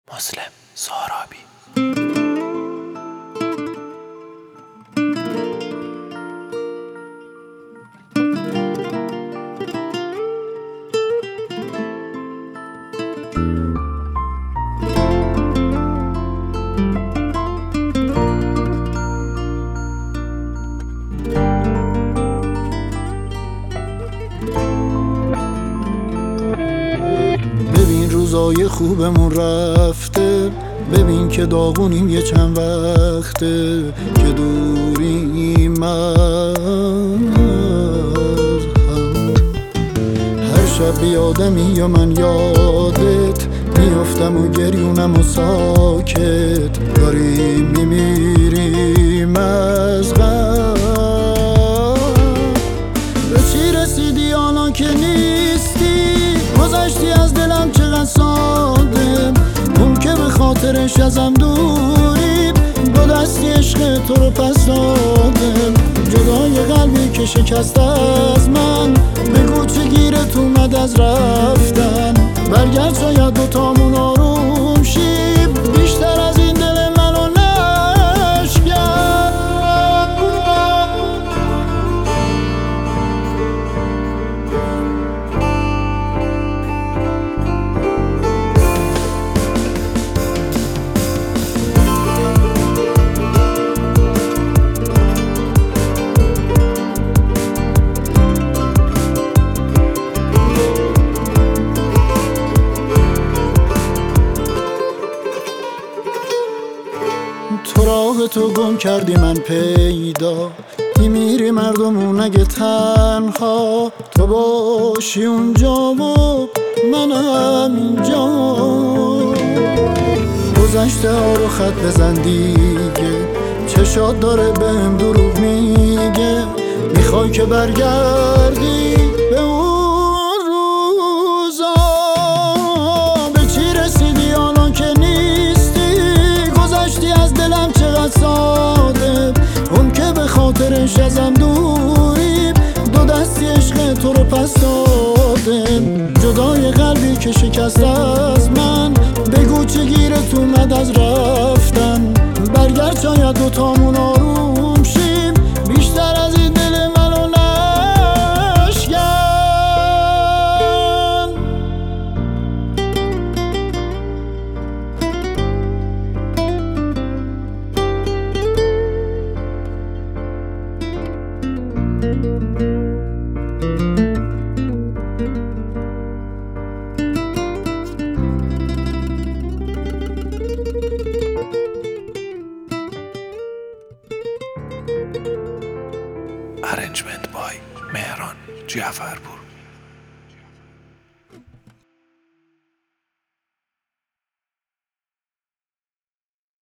مسلم سارابی. ببین روزای خوبمون رفته، ببین که داغونیم یه چند وقته که دوریم از هم. هر شب بیادمی یا من یادت میافتم و گریونم و ساکت داریم میمیریم از غم. به چی رسیدی الان که نیستی؟ گذشتی از دلم چقدر ساده، اون که به خاطرش ازم دوری دو دستی عشق تو رو پس دادم. جدای قلبی که شکست از من، بگو چه گیرت اومد از رفتن. برگرد شاید دوتامون آروم شیم، بیشتر از این دل منو نشکن. تو راه تو گم کردی من پیدا، میمیری مردمون اگه تنها تو باشی اونجا و منم اینجا. گذشته ها رو خط بزن دیگه، چشات داره بهم دروغ میگه. میخوای که برگردی به اون روزا؟ به چی رسیدی الان که نیستی؟ گذشتی از دلم چقدر ساده، اون که به خاطرش ازم دوری دو دستی عشق تو رو پس داده. جدای قلبی که شکست از من، بگو چه گیرت اومد از رفتن. برگرد شاید دوتامون آروم شیم، بیشتر از این دل منو نشکن. Arrangement by مهران جعفرپور.